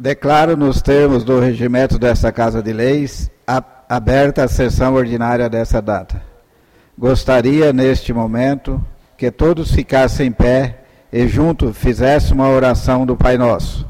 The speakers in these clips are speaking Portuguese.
Declaro nos termos do regimento desta Casa de Leis aberta a sessão ordinária dessa data. Gostaria, neste momento, que todos ficassem em pé e juntos fizéssemos a oração do Pai Nosso.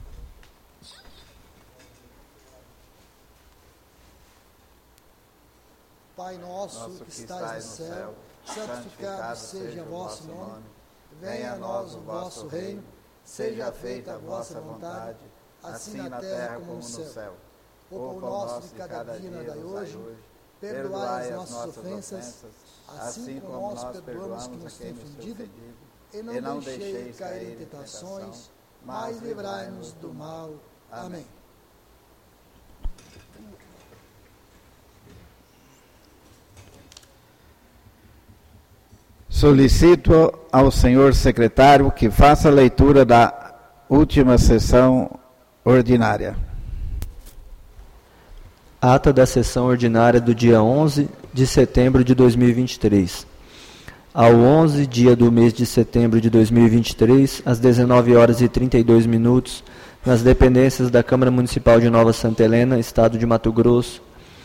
Pai nosso que estais no céu, santificado seja o vosso nome. Venha a nós o vosso reino, seja feita a vossa vontade, assim na terra como no céu. O pão nosso de cada dia nos dai hoje, perdoai as nossas ofensas, assim como nós perdoamos que nos tem ofendido, e não deixeis cair em tentações, mas livrai-nos do mal. Amém. Solicito ao senhor secretário que faça a leitura da última sessão ordinária. Ata da sessão ordinária do dia 11 de setembro de 2023. Ao 11 dia do mês de setembro de 2023, às 19 horas e 32 minutos, nas dependências da Câmara Municipal de Nova Santa Helena, Estado de Mato Grosso,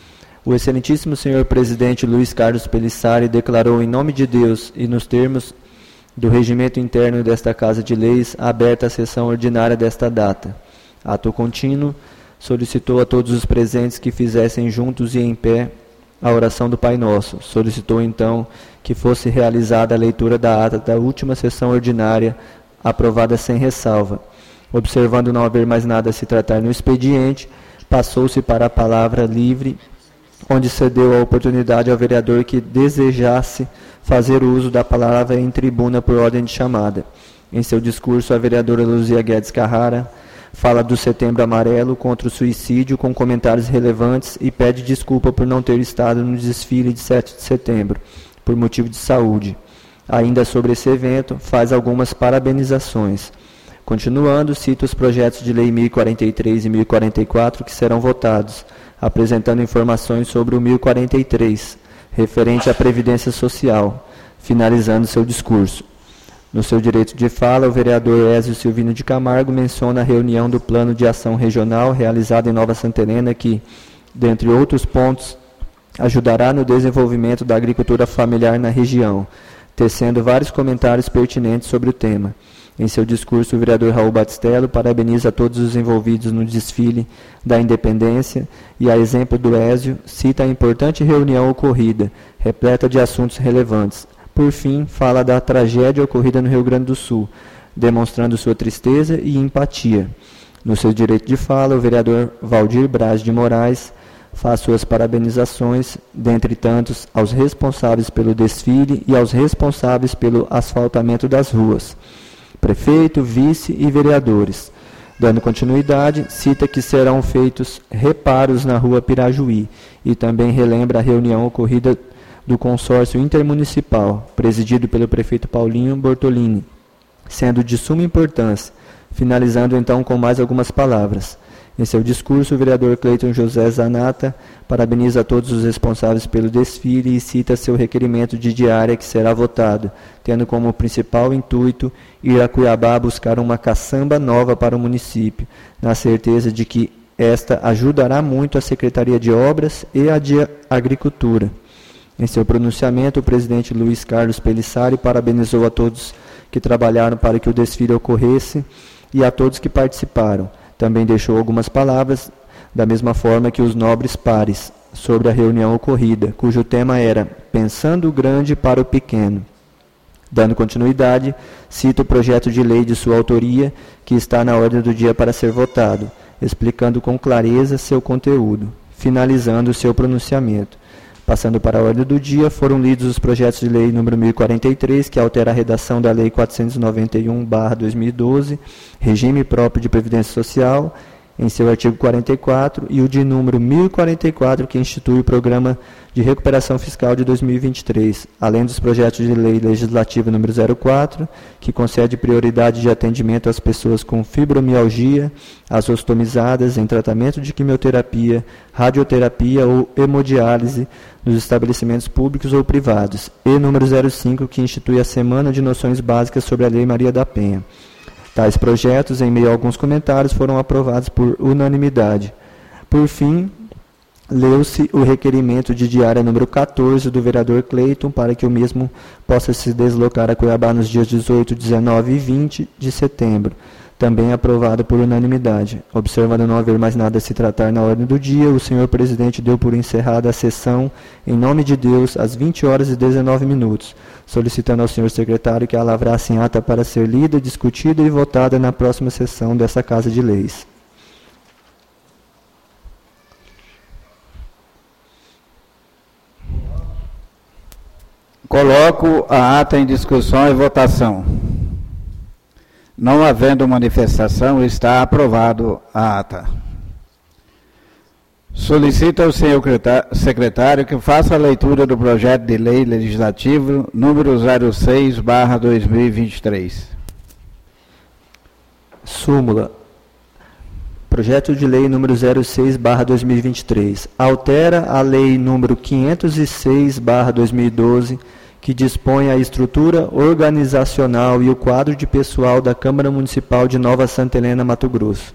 o excelentíssimo senhor presidente Luiz Carlos Pelissari declarou em nome de Deus e nos termos do regimento interno desta Casa de Leis aberta a sessão ordinária desta data. Ato contínuo, solicitou a todos os presentes que fizessem juntos e em pé a oração do Pai Nosso. Solicitou então que fosse realizada a leitura da ata da última sessão ordinária, aprovada sem ressalva. Observando não haver mais nada a se tratar no expediente, passou-se para a palavra livre, onde cedeu a oportunidade ao vereador que desejasse fazer uso da palavra em tribuna por ordem de chamada. Em seu discurso, a vereadora Luzia Guedes Carrara fala do Setembro Amarelo contra o suicídio com comentários relevantes e pede desculpa por não ter estado no desfile de 7 de setembro, por motivo de saúde. Ainda sobre esse evento, faz algumas parabenizações. Continuando, cita os projetos de lei 1043 e 1044 que serão votados, apresentando informações sobre o 1043, referente à Previdência Social, finalizando seu discurso. No seu direito de fala, o vereador Ézio Silvino de Camargo menciona a reunião do Plano de Ação Regional realizada em Nova Santa Helena que, dentre outros pontos, ajudará no desenvolvimento da agricultura familiar na região, tecendo vários comentários pertinentes sobre o tema. Em seu discurso, o vereador Raul Batistello parabeniza a todos os envolvidos no desfile da Independência e, a exemplo do Ézio, cita a importante reunião ocorrida, repleta de assuntos relevantes. Por fim, fala da tragédia ocorrida no Rio Grande do Sul, demonstrando sua tristeza e empatia. No seu direito de fala, o vereador Valdir Braz de Moraes faz suas parabenizações, dentre tantos, aos responsáveis pelo desfile e aos responsáveis pelo asfaltamento das ruas, prefeito, vice e vereadores. Dando continuidade, cita que serão feitos reparos na rua Pirajuí e também relembra a reunião ocorrida do consórcio intermunicipal, presidido pelo prefeito Paulinho Bortolini, sendo de suma importância, finalizando então com mais algumas palavras. Em seu discurso, o vereador Cleiton José Zanata parabeniza a todos os responsáveis pelo desfile e cita seu requerimento de diária que será votado, tendo como principal intuito ir a Cuiabá buscar uma caçamba nova para o município, na certeza de que esta ajudará muito a Secretaria de Obras e a de Agricultura. Em seu pronunciamento, o presidente Luiz Carlos Pelissari parabenizou a todos que trabalharam para que o desfile ocorresse e a todos que participaram. Também deixou algumas palavras, da mesma forma que os nobres pares, sobre a reunião ocorrida, cujo tema era Pensando Grande para o Pequeno. Dando continuidade, cita o projeto de lei de sua autoria, que está na ordem do dia para ser votado, explicando com clareza seu conteúdo, finalizando seu pronunciamento. Passando para a ordem do dia, foram lidos os projetos de lei número 1043, que altera a redação da Lei 491/2012, Regime Próprio de Previdência Social, em seu artigo 44, e o de número 1044, que institui o Programa de Recuperação Fiscal de 2023, além dos projetos de lei legislativa número 04, que concede prioridade de atendimento às pessoas com fibromialgia, às ostomizadas em tratamento de quimioterapia, radioterapia ou hemodiálise nos estabelecimentos públicos ou privados, e número 05, que institui a Semana de Noções Básicas sobre a Lei Maria da Penha. Tais projetos, em meio a alguns comentários, foram aprovados por unanimidade. Por fim, leu-se o requerimento de diária número 14 do vereador Cleiton para que o mesmo possa se deslocar a Cuiabá nos dias 18, 19 e 20 de setembro. Também aprovado por unanimidade. Observando não haver mais nada a se tratar na ordem do dia, o senhor presidente deu por encerrada a sessão, em nome de Deus, às 20 horas e 19 minutos, solicitando ao senhor secretário que a lavrasse em ata para ser lida, discutida e votada na próxima sessão dessa Casa de Leis. Coloco a ata em discussão e votação. Não havendo manifestação, está aprovado a ata. Solicito ao senhor secretário que faça a leitura do projeto de lei legislativo número 06/2023. Súmula. Projeto de lei número 06/2023. Altera a lei número 506/2012, que dispõe a estrutura organizacional e o quadro de pessoal da Câmara Municipal de Nova Santa Helena, Mato Grosso.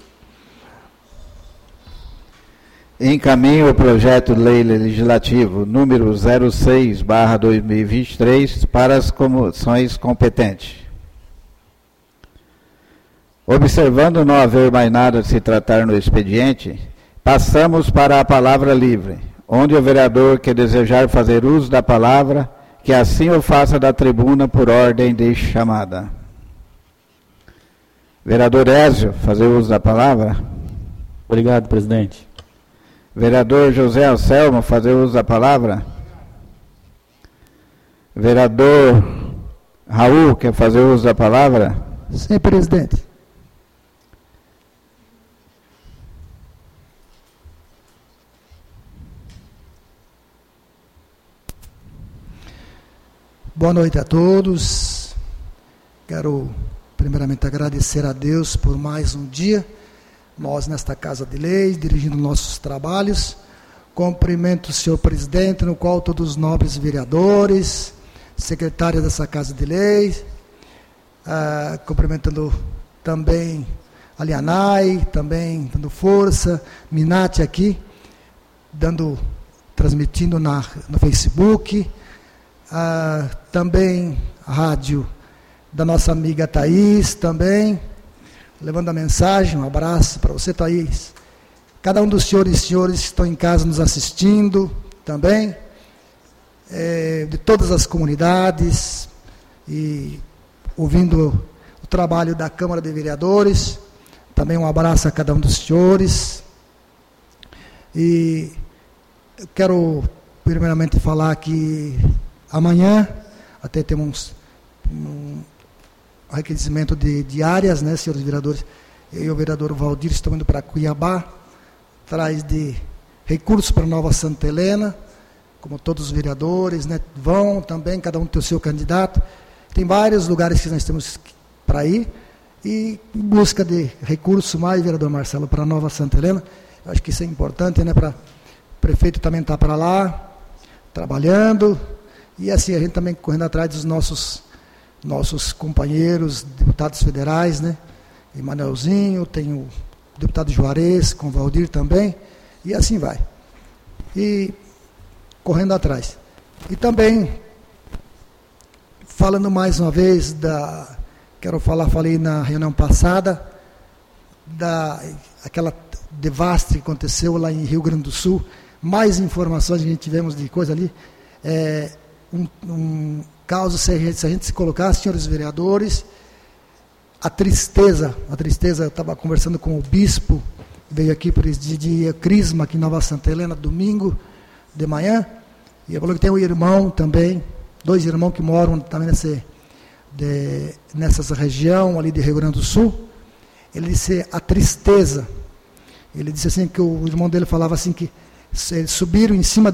Encaminho o projeto de lei legislativo número 06/2023 para as comissões competentes. Observando não haver mais nada a se tratar no expediente, passamos para a palavra livre, onde o vereador que desejar fazer uso da palavra, que assim o faça da tribuna por ordem de chamada. Vereador Ézio, fazer uso da palavra. Obrigado, presidente. Vereador José Anselmo, fazer uso da palavra. Vereador Raul, quer fazer uso da palavra? Sim, presidente. Boa noite a todos. Quero primeiramente agradecer a Deus por mais um dia, nós nesta Casa de Leis, dirigindo nossos trabalhos. Cumprimento o senhor presidente, no qual todos os nobres vereadores, secretária dessa Casa de Leis, cumprimentando também a Lianai, também dando força, Minati aqui, transmitindo no Facebook, também a rádio da nossa amiga Thaís, também, levando a mensagem, um abraço para você, Thaís. Cada um dos senhores e senhores que estão em casa nos assistindo, também, de todas as comunidades, e ouvindo o trabalho da Câmara de Vereadores, também um abraço a cada um dos senhores. E eu quero primeiramente falar que amanhã, até temos um requerimento de diárias, né, senhores vereadores? Eu e o vereador Valdir estamos indo para Cuiabá, atrás de recursos para Nova Santa Helena, como todos os vereadores, né, vão também, cada um tem o seu candidato. Tem vários lugares que nós temos para ir, e em busca de recursos mais, vereador Marcelo, para Nova Santa Helena. Eu acho que isso é importante, né, para o prefeito também estar para lá, trabalhando. E assim, a gente também correndo atrás dos nossos companheiros, deputados federais, né? Emanuelzinho, tem o deputado Juarez, com o Valdir também, e assim vai. E correndo atrás. E também, falando mais uma vez falei na reunião passada, aquela devastre que aconteceu lá em Rio Grande do Sul, mais informações que a gente tivemos de coisa ali, um caso, se a gente se colocar, senhores vereadores, a tristeza, eu estava conversando com o bispo, veio aqui presidir Crisma, aqui em Nova Santa Helena, domingo de manhã, e ele falou que tem um irmão também, 2 irmãos que moram também nessa região ali de Rio Grande do Sul. Ele disse a tristeza, ele disse assim, que o irmão dele falava assim, que subiram em cima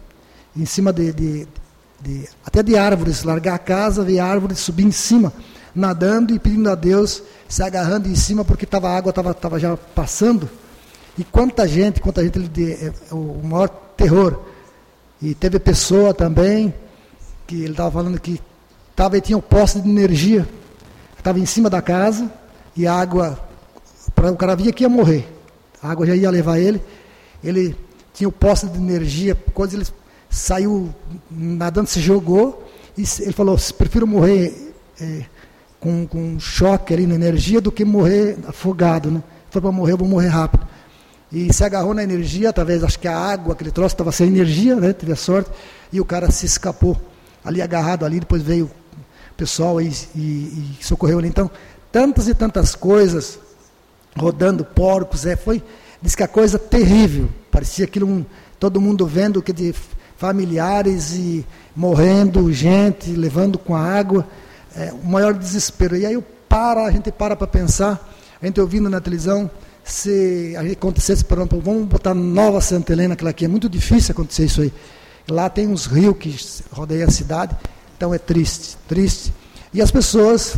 até de árvores, largar a casa, ver a árvore, subir em cima, nadando e pedindo a Deus, se agarrando em cima, porque a água estava já passando. E quanta gente, o maior terror. E teve pessoa também, que ele estava falando que tinha um poste de energia, estava em cima da casa, e a água, o cara via que ia morrer, a água já ia levar ele tinha o poste de energia, quando ele saiu nadando, se jogou, e ele falou, prefiro morrer com um choque ali na energia do que morrer afogado, né? Foi para morrer, eu vou morrer rápido. E se agarrou na energia, através, acho que a água, aquele troço estava sem energia, né? Teve a sorte, e o cara se escapou, ali agarrado ali, depois veio o pessoal e socorreu ele. Então, tantas e tantas coisas, rodando porcos, diz que a coisa terrível, parecia aquilo, todo mundo vendo que de familiares e morrendo, gente, levando com a água, o maior desespero. E aí a gente para pensar, a gente ouvindo na televisão, se acontecesse, vamos botar Nova Santa Helena, que aqui é muito difícil acontecer isso aí. Lá tem uns rios que rodeiam a cidade, então é triste, triste. E as pessoas,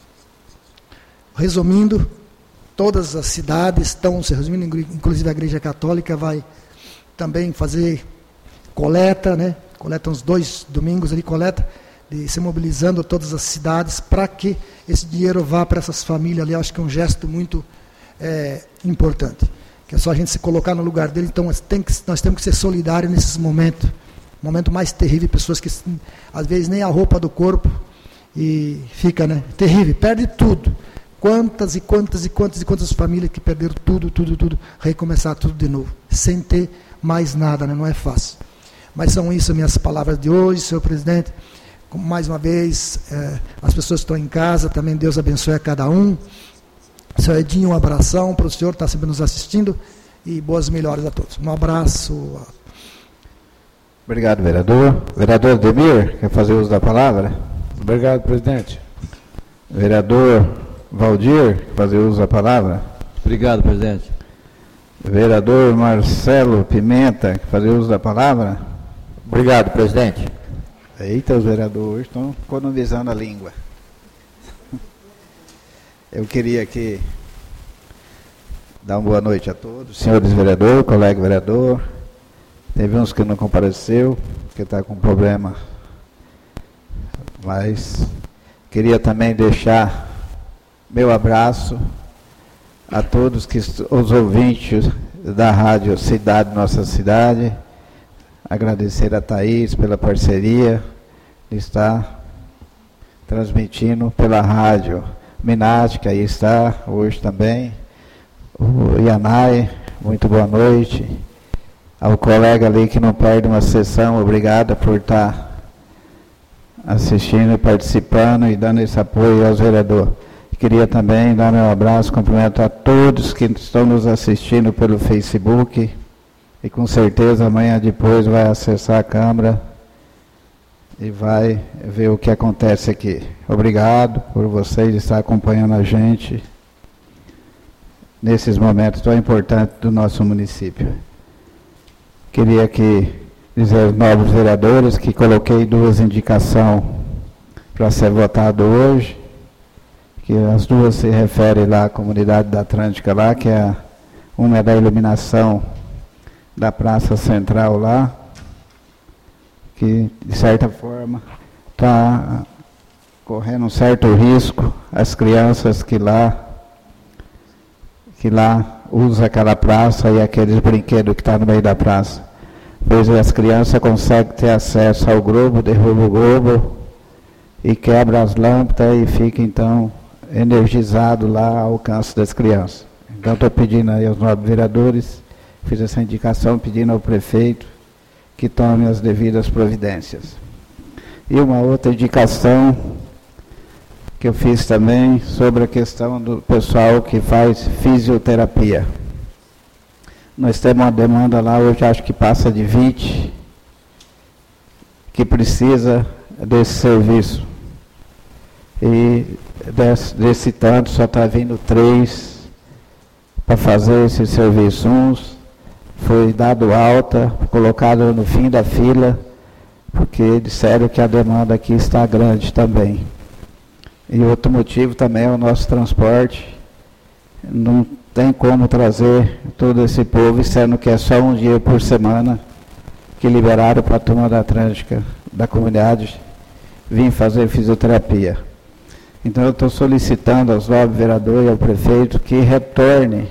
resumindo, todas as cidades estão se resumindo, inclusive a Igreja Católica vai também fazer coleta, né? Coleta uns 2 domingos ali, coleta, se mobilizando todas as cidades para que esse dinheiro vá para essas famílias ali. Eu acho que é um gesto muito importante, que é só a gente se colocar no lugar dele. Então nós temos que ser solidários nesses momentos, momento mais terrível, pessoas que às vezes nem a roupa do corpo e fica, né, terrível, perde tudo. Quantas famílias que perderam tudo, recomeçar tudo de novo, sem ter mais nada, né? Não é fácil. Mas são isso as minhas palavras de hoje, senhor presidente. Mais uma vez, as pessoas que estão em casa, também Deus abençoe a cada um. Senhor Edinho, um abração para o senhor, está sempre nos assistindo, e boas melhoras a todos. Um abraço. Obrigado, vereador. Vereador Ademir, quer fazer uso da palavra? Obrigado, presidente. Vereador Valdir, quer fazer uso da palavra? Obrigado, presidente. Vereador Marcelo Pimenta, quer fazer uso da palavra? Obrigado, presidente. Eita, os vereadores estão economizando a língua. Eu queria aqui dar uma boa noite a todos, senhores vereadores, colega vereador. Teve uns que não compareceu, que está com problema, mas queria também deixar meu abraço a todos os ouvintes da Rádio Cidade Nossa Cidade. Agradecer a Thaís pela parceria de estar transmitindo pela rádio Minati, que aí está hoje também. O Yanai, muito boa noite. Ao colega ali que não perde uma sessão, obrigado por estar assistindo e participando e dando esse apoio aos vereadores. Queria também dar meu abraço, cumprimento a todos que estão nos assistindo pelo Facebook e com certeza amanhã depois vai acessar a Câmara e vai ver o que acontece aqui. Obrigado por vocês estar acompanhando a gente nesses momentos tão importantes do nosso município. Queria aqui dizer aos novos vereadores que coloquei 2 indicações para ser votado hoje, que as 2 se referem lá à comunidade da Atlântica lá, que uma é da iluminação da Praça Central lá, que de certa forma está correndo um certo risco, as crianças que lá usam aquela praça e aqueles brinquedos que estão no meio da praça. Pois as crianças conseguem ter acesso ao globo, derruba o globo e quebra as lâmpadas e fica então energizado lá ao alcance das crianças. Então estou pedindo aí aos nobres vereadores, fiz essa indicação pedindo ao prefeito que tome as devidas providências. E uma outra indicação que eu fiz também sobre a questão do pessoal que faz fisioterapia. Nós temos uma demanda lá, hoje acho que passa de 20, que precisa desse serviço. E desse tanto só está vindo 3 para fazer esse serviço. Uns foi dado alta, colocado no fim da fila, porque disseram que a demanda aqui está grande também. E outro motivo também é o nosso transporte. Não tem como trazer todo esse povo, sendo que é só um dia por semana que liberaram para a turma da Atlântica, da comunidade, vir fazer fisioterapia. Então eu estou solicitando aos nobres vereadores e ao prefeito que retorne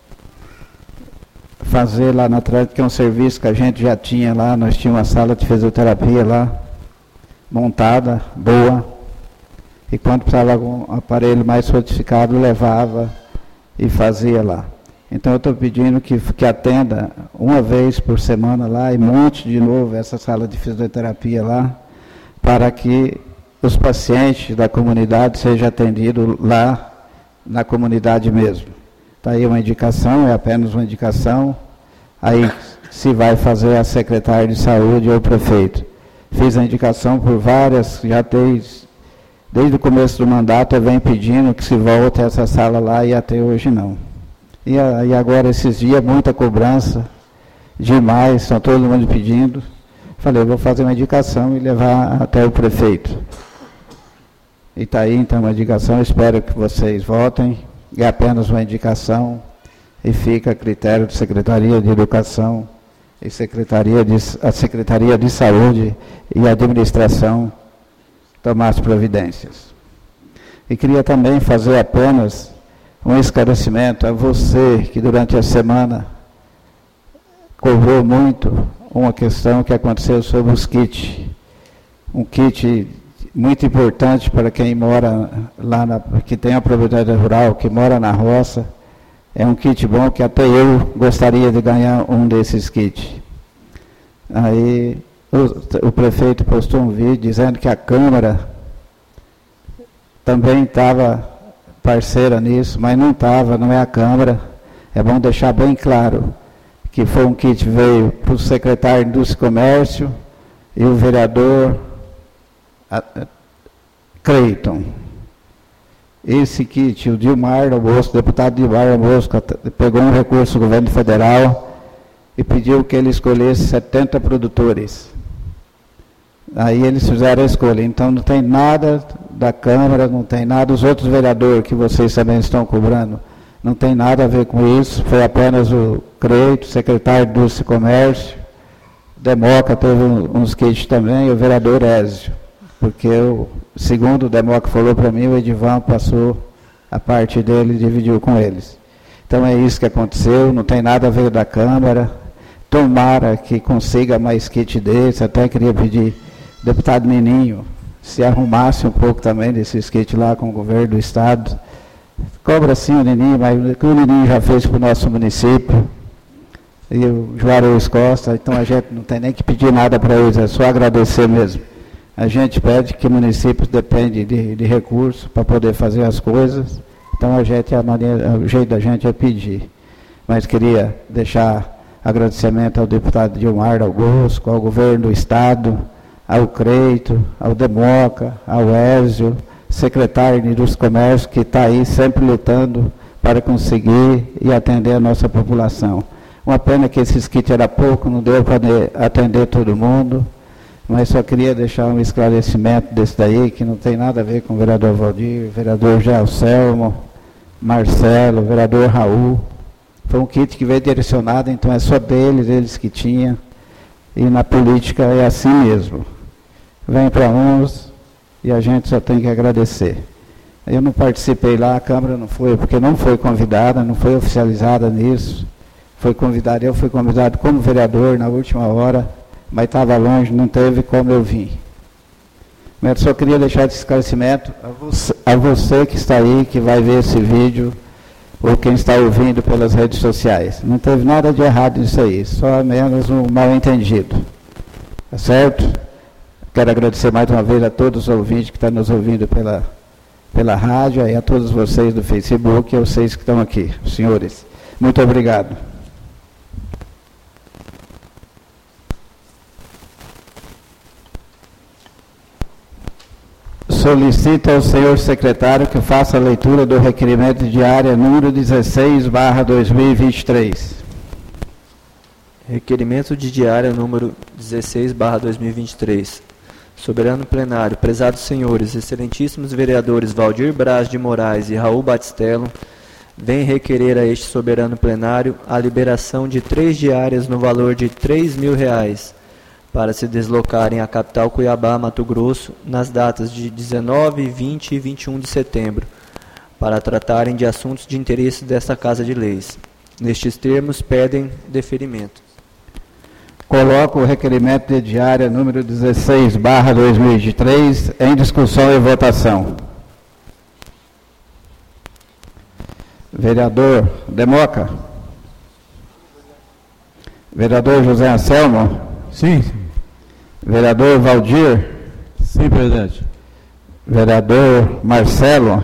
fazer lá na Atlântica, que é um serviço que a gente já tinha lá, nós tínhamos uma sala de fisioterapia lá, montada, boa, e quando precisava de algum aparelho mais fortificado, levava e fazia lá. Então eu estou pedindo que atenda uma vez por semana lá e monte de novo essa sala de fisioterapia lá, para que os pacientes da comunidade sejam atendidos lá na comunidade mesmo. Está aí uma indicação, é apenas uma indicação, aí se vai fazer a secretária de saúde ou o prefeito. Fiz a indicação por várias, já desde o começo do mandato eu venho pedindo que se volte essa sala lá e até hoje não. E agora esses dias, muita cobrança, demais, estão todo mundo pedindo. Falei, vou fazer uma indicação e levar até o prefeito. E está aí então uma indicação, espero que vocês votem. É apenas uma indicação e fica a critério da Secretaria de Educação e a Secretaria de Saúde e Administração tomar as providências. E queria também fazer apenas um esclarecimento a você que durante a semana cobrou muito uma questão que aconteceu sobre os kits. Um kit muito importante para quem mora lá, que tem a propriedade rural, que mora na roça. É um kit bom que até eu gostaria de ganhar um desses kits. Aí o prefeito postou um vídeo dizendo que a Câmara também estava parceira nisso, mas não estava, não é a Câmara. É bom deixar bem claro que foi um kit que veio para o secretário de Indústria e Comércio e o vereador Creiton. Esse kit, o Dilmar Almoço, o deputado Dilmar Almoço, pegou um recurso do governo federal e pediu que ele escolhesse 70 produtores. Aí eles fizeram a escolha. Então não tem nada da Câmara, não tem nada, os outros vereadores que vocês também estão cobrando, não tem nada a ver com isso, foi apenas o Creito, secretário de Indústria e Comércio, Democa teve uns kits também, e o vereador Ézio, porque segundo o Democa falou para mim, o Edivan passou a parte dele e dividiu com eles. Então é isso que aconteceu, não tem nada a ver da Câmara, tomara que consiga mais kit desse, até queria pedir, deputado Nininho, se arrumasse um pouco também desses kits lá com o governo do Estado. Cobra sim o Nininho, mas o que o Nininho já fez para o nosso município, e o Juarez Costa, então a gente não tem nem que pedir nada para eles, é só agradecer mesmo. A gente pede que o município depende de recursos para poder fazer as coisas, então o jeito da gente é pedir. Mas queria deixar agradecimento ao deputado Dilmar Augusto, ao governo do Estado, ao Creito, ao Democa, ao Ézio, secretário de Indústria e Comércio, que está aí sempre lutando para conseguir e atender a nossa população. Uma pena que esses kits era pouco, não deu para atender todo mundo, mas só queria deixar um esclarecimento desse daí, que não tem nada a ver com o vereador Valdir, o vereador Gelselmo, Marcelo, o vereador Raul. Foi um kit que veio direcionado, então é só eles que tinham, e na política é assim mesmo. Vem para uns e a gente só tem que agradecer. Eu não participei lá, a Câmara não foi, porque não foi convidada, não foi oficializada nisso. Eu fui convidado como vereador na última hora, mas estava longe, não teve como eu vir. Mas só queria deixar esse esclarecimento a você que está aí, que vai ver esse vídeo, ou quem está ouvindo pelas redes sociais. Não teve nada de errado nisso aí, só menos um mal-entendido. Tá certo? Quero agradecer mais uma vez a todos os ouvintes que estão nos ouvindo pela rádio, e a todos vocês do Facebook, e a vocês que estão aqui, senhores. Muito obrigado. Solicito ao senhor secretário que faça a leitura do requerimento de área número 16/2023. Requerimento de diária número 16/2023. Soberano plenário, prezados senhores, excelentíssimos vereadores Valdir Braz de Moraes e Raul Batistello, vem requerer a este soberano plenário a liberação de 3 diárias no valor de R$ 3.000 para se deslocarem à capital Cuiabá, Mato Grosso, nas datas de 19, 20 e 21 de setembro, para tratarem de assuntos de interesse desta Casa de Leis. Nestes termos, pedem deferimento. Coloco o requerimento de diária número 16/2023 em discussão e votação. Vereador Democa. Vereador José Anselmo. Sim. Vereador Valdir. Sim, presidente. Vereador Marcelo.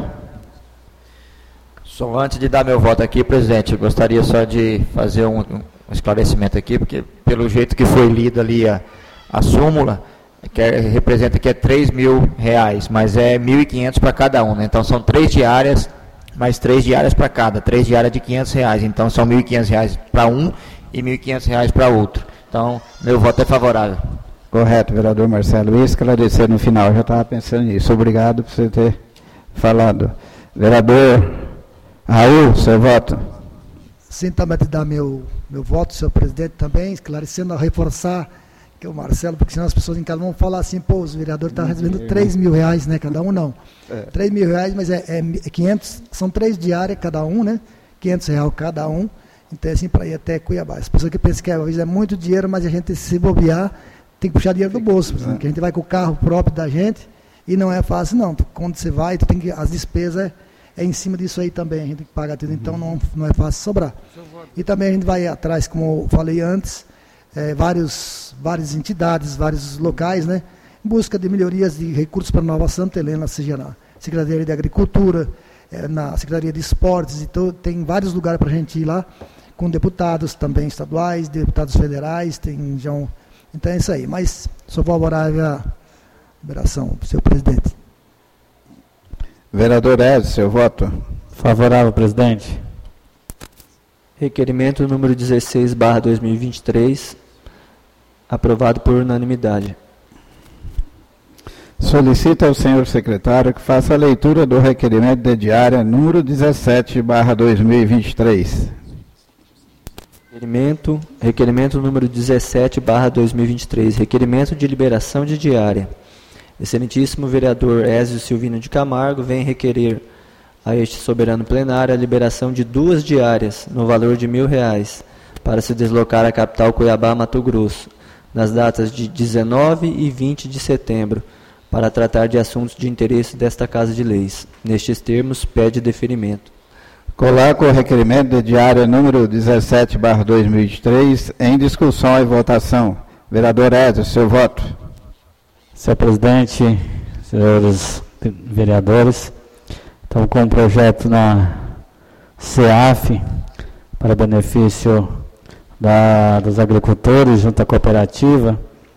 Só antes de dar meu voto aqui, presidente, eu gostaria só de fazer um esclarecimento aqui, porque pelo jeito que foi lida ali a súmula, representa que é R$3.000, mas é R$1.500 para cada um, né? Então são 3 diárias, mais 3 diárias para cada, 3 diárias de R$500, então são R$1.500 para um e R$1.500 para outro. Então, meu voto é favorável. Correto, vereador Marcelo. Ia esclarecer no final, eu já estava pensando nisso. Obrigado por você ter falado. Vereador Raul, seu voto. Sim, também te dar meu voto, senhor presidente, também, esclarecendo, a reforçar que o Marcelo, porque senão as pessoas em casa vão falar assim, pô, os vereadores estão recebendo R$3.000, né, cada um não. R$3.000, mas é 500, são 3 diárias cada um, né, R$500 cada um, então é assim para ir até Cuiabá. As pessoas que pensam que às vezes é muito dinheiro, mas a gente se bobear, tem que puxar dinheiro do bolso, porque a gente vai com o carro próprio da gente, e não é fácil não, quando você vai, tu tem que, as despesas é em cima disso aí também, a gente tem que pagar tudo, então não é fácil sobrar. E também a gente vai atrás, como eu falei antes, várias entidades, vários locais, né, em busca de melhorias de recursos para Nova Santa Helena, seja na Secretaria de Agricultura, na Secretaria de Esportes, e tem vários lugares para a gente ir lá, com deputados também estaduais, deputados federais, então é isso aí. Mas sou favorável à liberação, senhor presidente. Vereador Edson, seu voto. Favorável, presidente. Requerimento número 16/2023, aprovado por unanimidade. Solicita ao senhor secretário que faça a leitura do requerimento de diária número 17/2023. Requerimento número 17/2023, requerimento de liberação de diária. Excelentíssimo vereador Ézio Silvino de Camargo vem requerer a este soberano plenário a liberação de 2 diárias, no valor de R$1.000, para se deslocar à capital Cuiabá, Mato Grosso, nas datas de 19 e 20 de setembro, para tratar de assuntos de interesse desta Casa de Leis. Nestes termos, pede deferimento. Coloco o requerimento de diária número 17/2023 em discussão e votação. Vereador Ézio, seu voto. Senhor presidente, senhores vereadores, estamos com um projeto na CEAF para benefício dos agricultores junto à cooperativa,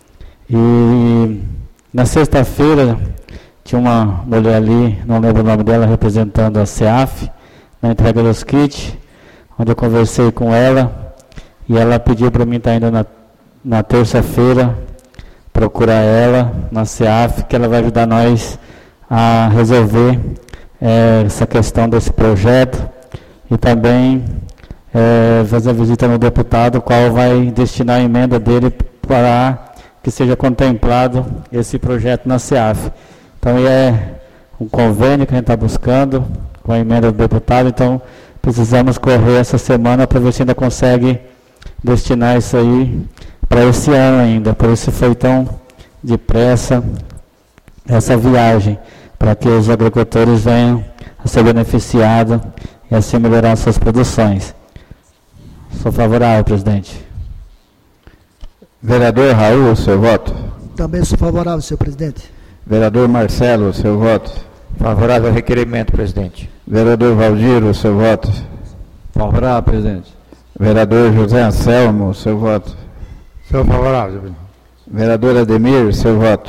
e na sexta-feira tinha uma mulher ali, não lembro o nome dela, representando a CEAF, na entrega dos kits, onde eu conversei com ela, e ela pediu para mim estar indo na terça-feira, procurar ela na CEAF, que ela vai ajudar nós a resolver essa questão desse projeto, e também fazer a visita no deputado, qual vai destinar a emenda dele para que seja contemplado esse projeto na CEAF. Então é um convênio que a gente está buscando com a emenda do deputado, então precisamos correr essa semana para ver se ainda consegue destinar isso aí para esse ano ainda. Por isso foi tão depressa essa viagem, para que os agricultores venham a ser beneficiados e assim melhorar suas produções. Sou favorável, presidente. Vereador Raul, seu voto. Também sou favorável, senhor presidente. Vereador Marcelo, seu voto. Favorável ao requerimento, presidente. Vereador Valdir, seu voto. Favorável, presidente. Vereador José Anselmo, seu voto. Sou favorável, presidente. Vereador Ademir, seu voto.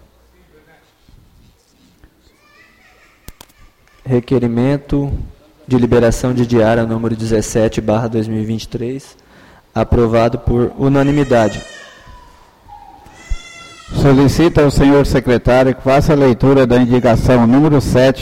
Requerimento de liberação de diária número 17/2023, aprovado por unanimidade. Solicita ao senhor secretário que faça a leitura da indicação número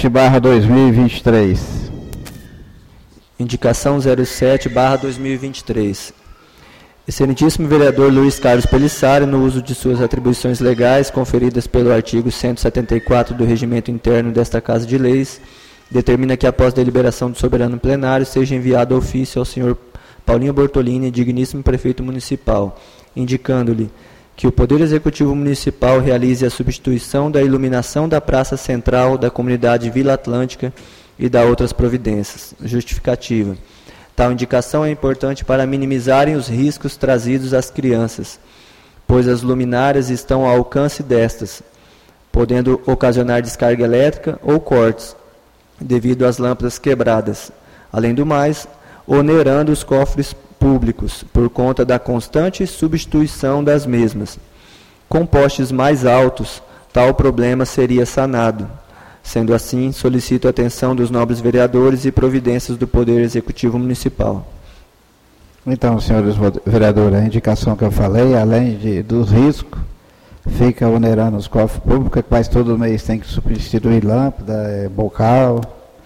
7/2023. Indicação 07/2023. Excelentíssimo vereador Luiz Carlos Pelissari, no uso de suas atribuições legais conferidas pelo artigo 174 do Regimento Interno desta Casa de Leis, determina que após deliberação do soberano plenário seja enviado ofício ao senhor Paulinho Bortolini, digníssimo prefeito municipal, indicando-lhe que o Poder Executivo Municipal realize a substituição da iluminação da praça central da comunidade Vila Atlântica e da outras providências. Justificativa. Tal indicação é importante para minimizarem os riscos trazidos às crianças, pois as luminárias estão ao alcance destas, podendo ocasionar descarga elétrica ou cortes, devido às lâmpadas quebradas. Além do mais, onerando os cofres públicos, por conta da constante substituição das mesmas. Com postes mais altos, tal problema seria sanado. Sendo assim, solicito a atenção dos nobres vereadores e providências do Poder Executivo Municipal. Então, senhores vereadores, a indicação que eu falei, além dos riscos, fica onerando os cofres públicos, que quase todo mês tem que substituir lâmpada, bocal,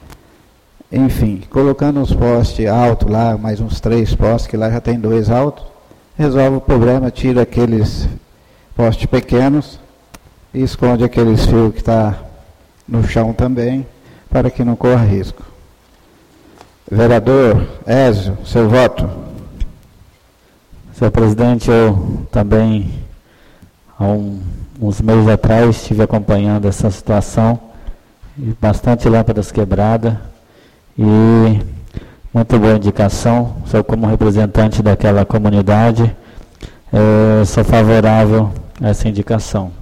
enfim, colocando uns postes altos lá, mais uns 3 postes, que lá já tem 2 altos, resolve o problema, tira aqueles postes pequenos e esconde aqueles fios que está no chão também, para que não corra risco. Vereador Ézio, seu voto. Senhor presidente, eu também, há uns meses atrás, estive acompanhando essa situação, e bastante lâmpadas quebradas, e muito boa indicação. Sou como representante daquela comunidade, sou favorável a essa indicação.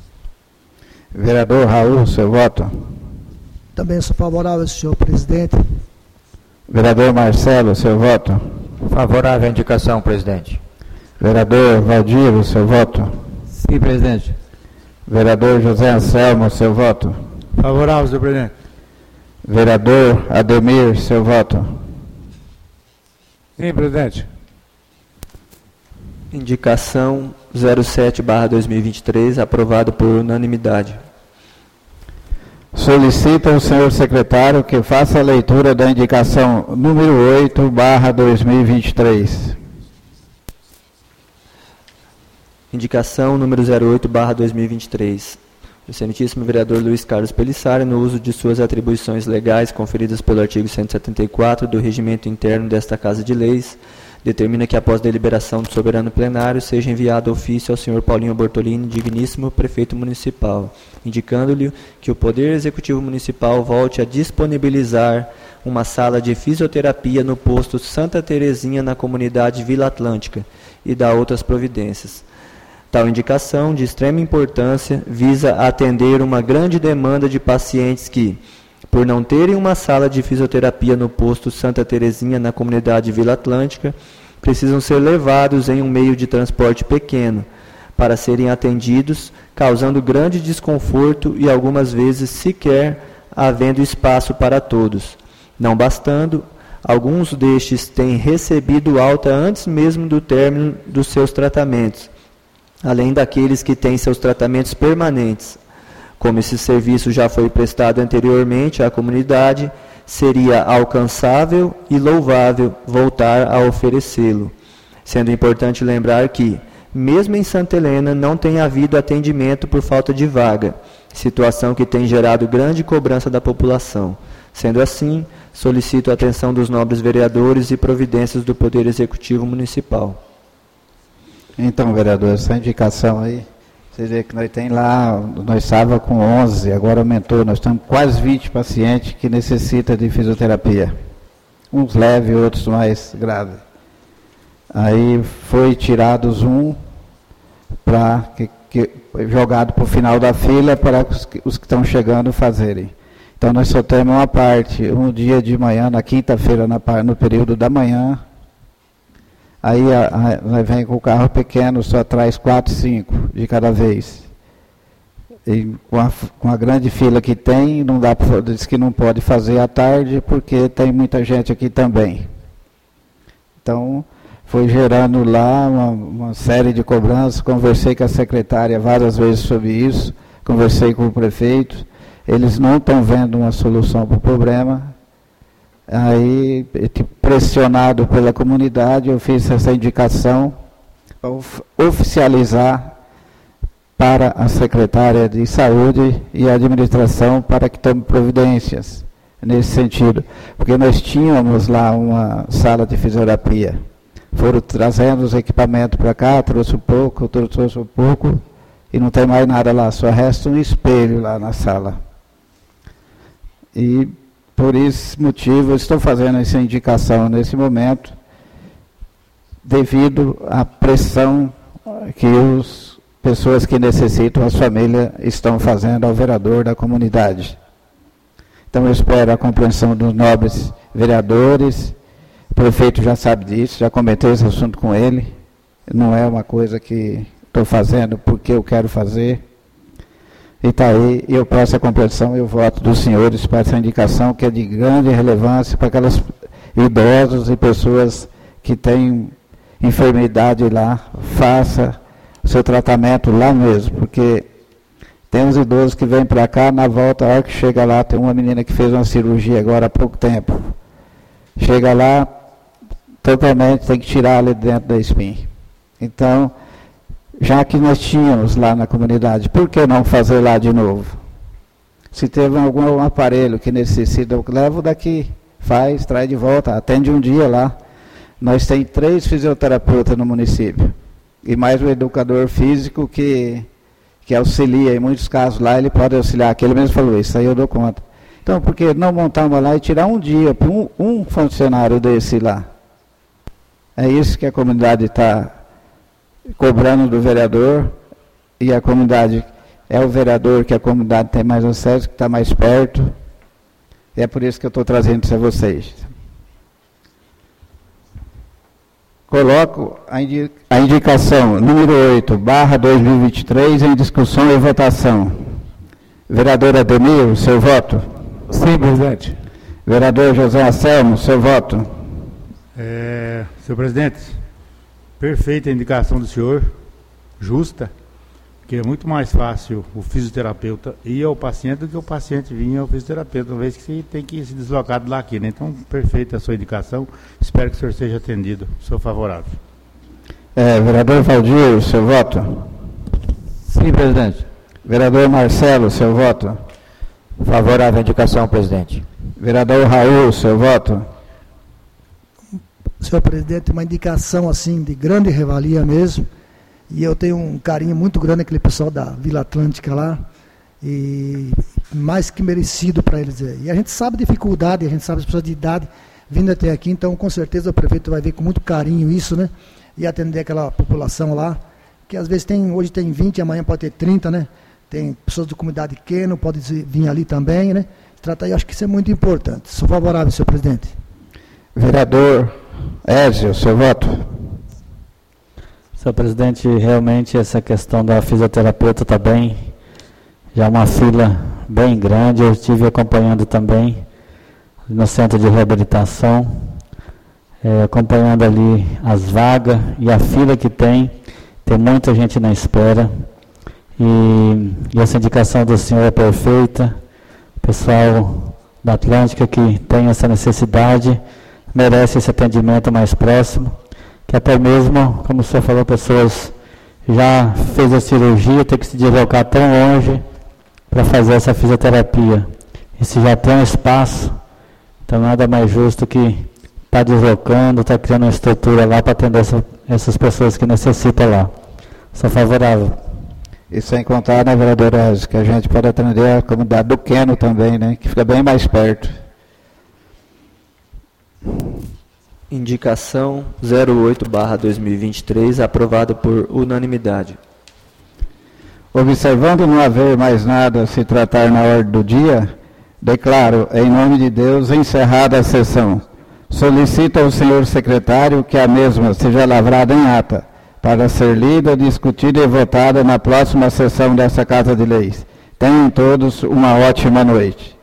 Vereador Raul, seu voto. Também sou favorável, senhor presidente. Vereador Marcelo, seu voto. Favorável à indicação, presidente. Vereador Valdir, seu voto. Sim, presidente. Vereador José Anselmo, seu voto. Favorável, senhor presidente. Vereador Ademir, seu voto. Sim, presidente. Indicação 07/2023, aprovado por unanimidade. Solicita o senhor secretário que faça a leitura da indicação número 8/2023. Indicação número 08/2023. O excelentíssimo vereador Luiz Carlos Pelissari, no uso de suas atribuições legais conferidas pelo artigo 174 do Regimento Interno desta Casa de Leis, determina que após deliberação do soberano plenário seja enviado ofício ao senhor Paulinho Bortolini, digníssimo prefeito municipal, indicando-lhe que o Poder Executivo Municipal volte a disponibilizar uma sala de fisioterapia no posto Santa Terezinha, na comunidade Vila Atlântica, e da outras providências. Tal indicação, de extrema importância, visa atender uma grande demanda de pacientes que, por não terem uma sala de fisioterapia no posto Santa Terezinha, na comunidade Vila Atlântica, precisam ser levados em um meio de transporte pequeno para serem atendidos, causando grande desconforto e algumas vezes sequer havendo espaço para todos. Não bastando, alguns destes têm recebido alta antes mesmo do término dos seus tratamentos, além daqueles que têm seus tratamentos permanentes. Como esse serviço já foi prestado anteriormente à comunidade, seria alcançável e louvável voltar a oferecê-lo. Sendo importante lembrar que, mesmo em Santa Helena, não tem havido atendimento por falta de vaga, situação que tem gerado grande cobrança da população. Sendo assim, solicito a atenção dos nobres vereadores e providências do Poder Executivo Municipal. Então, vereador, essa indicação aí, você vê que nós tem lá, nós estávamos com 11, agora aumentou, nós estamos quase 20 pacientes que necessitam de fisioterapia. Uns leves, outros mais graves. Aí foi tirados jogado para o final da fila para os que estão chegando fazerem. Então nós só temos uma parte, um dia de manhã, na quinta-feira, no período da manhã. Aí nós vem com o carro pequeno, só traz 4, 5 de cada vez. E com a grande fila que tem, não dá pra, diz que não pode fazer à tarde, porque tem muita gente aqui também. Então, foi gerando lá uma série de cobranças. Conversei com a secretária várias vezes sobre isso, conversei com o prefeito. Eles não estão vendo uma solução para o problema. Aí, pressionado pela comunidade, eu fiz essa indicação oficializar para a secretária de Saúde e a administração para que tome providências nesse sentido. Porque nós tínhamos lá uma sala de fisioterapia. Foram trazendo os equipamentos para cá, trouxe um pouco e não tem mais nada lá, só resta um espelho lá na sala. E por esse motivo eu estou fazendo essa indicação nesse momento, devido à pressão que as pessoas que necessitam, as famílias, estão fazendo ao vereador da comunidade. Então eu espero a compreensão dos nobres vereadores. O prefeito já sabe disso, já comentei esse assunto com ele. Não é uma coisa que estou fazendo porque eu quero fazer. E está aí, eu peço a compreensão e o voto dos senhores para essa indicação que é de grande relevância para aquelas idosos e pessoas que têm enfermidade lá, faça o seu tratamento lá mesmo, porque tem uns idosos que vêm para cá, na volta, a hora que chega lá, tem uma menina que fez uma cirurgia agora há pouco tempo, chega lá, totalmente tem que tirar ali dentro da espinha. Então, já que nós tínhamos lá na comunidade, por que não fazer lá de novo? Se teve algum aparelho que necessita, eu levo daqui, faz, traz de volta, atende um dia lá. Nós temos 3 fisioterapeutas no município, e mais um educador físico que auxilia, em muitos casos lá, ele pode auxiliar, que ele mesmo falou, isso aí eu dou conta. Então, por que não montar uma lá e tirar um dia para um funcionário desse lá? É isso que a comunidade está cobrando do vereador, e a comunidade, é o vereador que a comunidade tem mais acesso, que está mais perto, e é por isso que eu estou trazendo isso a vocês. Coloco a indicação número 8, /2023, em discussão e votação. Vereador Ademir, seu voto? Sim, presidente. Vereador José Anselmo, seu voto? Senhor presidente, perfeita a indicação do senhor, justa, porque é muito mais fácil o fisioterapeuta ir ao paciente do que o paciente vir ao fisioterapeuta, uma vez que você tem que se deslocar de lá aqui, né? Então, perfeita a sua indicação, espero que o senhor seja atendido. Sou favorável. Vereador Valdir, seu voto? Sim, presidente. Vereador Marcelo, seu voto? Favorável à indicação, presidente. Vereador Raul, seu voto? Senhor presidente, uma indicação assim de grande revalia mesmo, e eu tenho um carinho muito grande aquele pessoal da Vila Atlântica lá, e mais que merecido para eles. E a gente sabe a dificuldade, a gente sabe as pessoas de idade vindo até aqui, então com certeza o prefeito vai ver com muito carinho isso, né? E atender aquela população lá, que às vezes hoje tem 20, amanhã pode ter 30, né? Tem pessoas de comunidade pequena, pode vir ali também, né? Trata aí, eu acho que isso é muito importante. Sou favorável, senhor presidente. Vereador Ézio, seu voto? Senhor presidente, realmente essa questão da fisioterapeuta está bem, já uma fila bem grande, eu estive acompanhando também no centro de reabilitação, acompanhando ali as vagas e a fila que tem muita gente na espera, e essa indicação do senhor é perfeita. O pessoal da Atlântica que tem essa necessidade merece esse atendimento mais próximo, que até mesmo, como o senhor falou, pessoas já fez a cirurgia, tem que se deslocar tão longe para fazer essa fisioterapia. E se já tem um espaço, então nada mais justo que estar deslocando, estar criando uma estrutura lá para atender essas pessoas que necessitam lá. Sou favorável. E sem contar, né, vereador Ézio, que a gente pode atender a comunidade do Queno também, né, que fica bem mais perto. Indicação 08/2023, aprovada por unanimidade. Observando não haver mais nada a se tratar na ordem do dia, declaro, em nome de Deus, encerrada a sessão. Solicito ao senhor secretário que a mesma seja lavrada em ata, para ser lida, discutida e votada na próxima sessão dessa Casa de Leis. Tenham todos uma ótima noite.